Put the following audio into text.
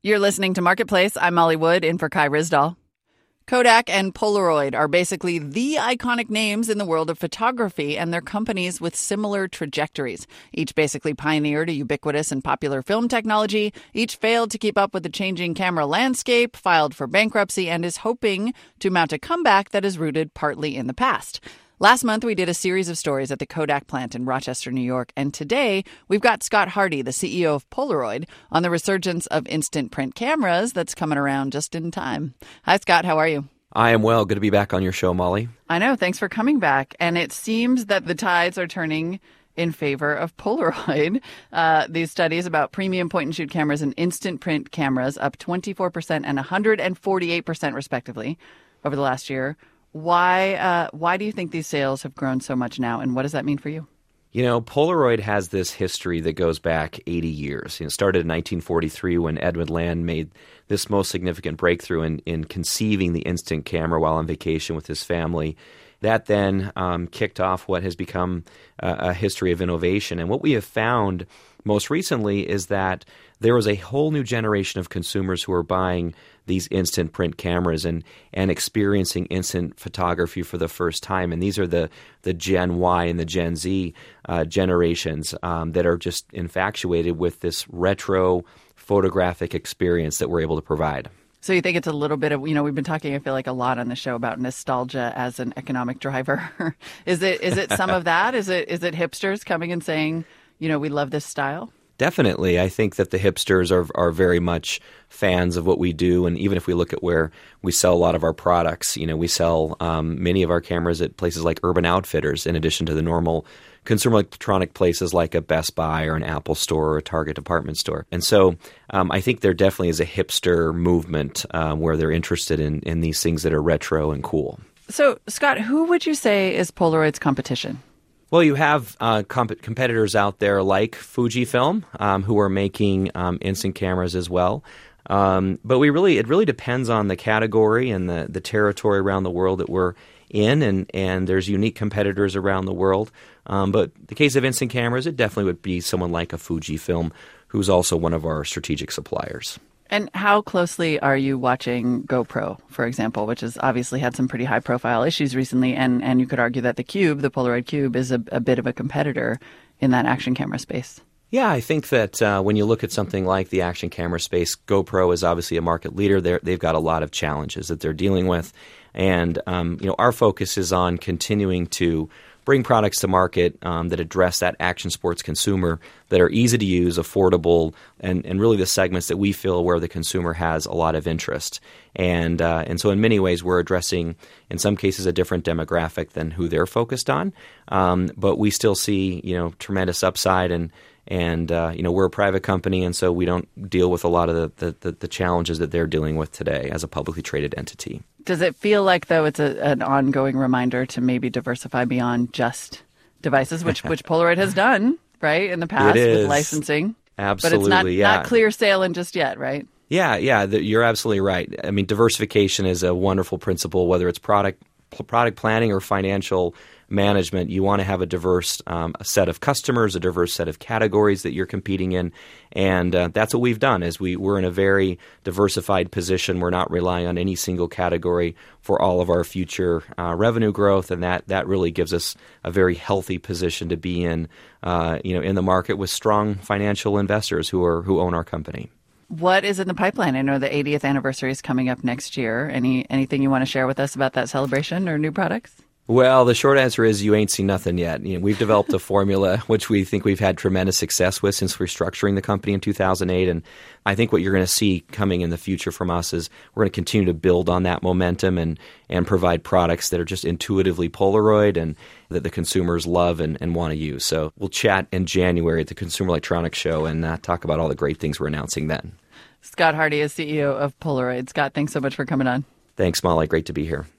You're listening to Marketplace. I'm Molly Wood, in for Kai Ryssdal. Kodak and Polaroid are basically the iconic names in the world of photography, and they're companies with similar trajectories. Each basically pioneered a ubiquitous and popular film technology. Each failed to keep up with the changing camera landscape, filed for bankruptcy, and is hoping to mount a comeback that is rooted partly in the past. Last month, we did a series of stories at the Kodak plant in Rochester, New York, and today we've got Scott Hardy, the CEO of Polaroid, on the resurgence of instant print cameras that's coming around just in time. Hi, Scott. How are you? I am well. Good to be back on your show, Molly. I know. Thanks for coming back. And it seems that the tides are turning in favor of Polaroid. These studies about premium point-and-shoot cameras and instant print cameras up 24% and 148% respectively over the last year. Why do you think these sales have grown so much now, and what does that mean for you? You know, Polaroid has this history that goes back 80 years. It started in 1943 when Edwin Land made this most significant breakthrough in conceiving the instant camera while on vacation with his family. That then kicked off what has become a history of innovation. And what we have found most recently is that there was a whole new generation of consumers who are buying these instant print cameras and experiencing instant photography for the first time. And these are the Gen Y and the Gen Z generations that are just infatuated with this retro photographic experience that we're able to provide. So you think it's a little bit of, we've been talking, I feel like, a lot on the show about nostalgia as an economic driver. Is it some of that? Is it hipsters coming and saying, we love this style? Definitely. I think that the hipsters are very much fans of what we do. And even if we look at where we sell a lot of our products, we sell many of our cameras at places like Urban Outfitters, in addition to the normal consumer electronic places like a Best Buy or an Apple store or a Target department store. And so I think there definitely is a hipster movement where they're interested in these things that are retro and cool. So, Scott, who would you say is Polaroid's competition? Well, you have competitors out there like Fujifilm, who are making instant cameras as well. But it really depends on the category and the territory around the world that we're in, and there's unique competitors around the world. But the case of instant cameras, it definitely would be someone like a Fujifilm, who's also one of our strategic suppliers. And how closely are you watching GoPro, for example, which has obviously had some pretty high-profile issues recently, and you could argue that the Polaroid Cube, is a bit of a competitor in that action camera space? Yeah, I think that when you look at something like the action camera space, GoPro is obviously a market leader. They've got a lot of challenges that they're dealing with, and our focus is on continuing to bring products to market that address that action sports consumer, that are easy to use, affordable, and really the segments that we feel where the consumer has a lot of interest. And so in many ways we're addressing, in some cases, a different demographic than who they're focused on. But we still see tremendous upside, and we're a private company, and so we don't deal with a lot of the challenges that they're dealing with today as a publicly traded entity. Does it feel like, though, it's an ongoing reminder to maybe diversify beyond just devices, which Polaroid has done, right, in the past with licensing? Absolutely, but it's not clear sailing just yet, right? Yeah, you're absolutely right. I mean, diversification is a wonderful principle, whether it's product planning or financial management. You want to have a diverse set of customers, a diverse set of categories that you're competing in, and that's what we've done. Is we're in a very diversified position. We're not relying on any single category for all of our future revenue growth, and that really gives us a very healthy position to be in the market with strong financial investors who own our company. What is in the pipeline? I know the 80th anniversary is coming up next year. Anything you want to share with us about that celebration or new products? Well, the short answer is you ain't seen nothing yet. We've developed a formula which we think we've had tremendous success with since restructuring the company in 2008. And I think what you're going to see coming in the future from us is we're going to continue to build on that momentum and provide products that are just intuitively Polaroid and that the consumers love and want to use. So we'll chat in January at the Consumer Electronics Show and talk about all the great things we're announcing then. Scott Hardy is CEO of Polaroid. Scott, thanks so much for coming on. Thanks, Molly. Great to be here.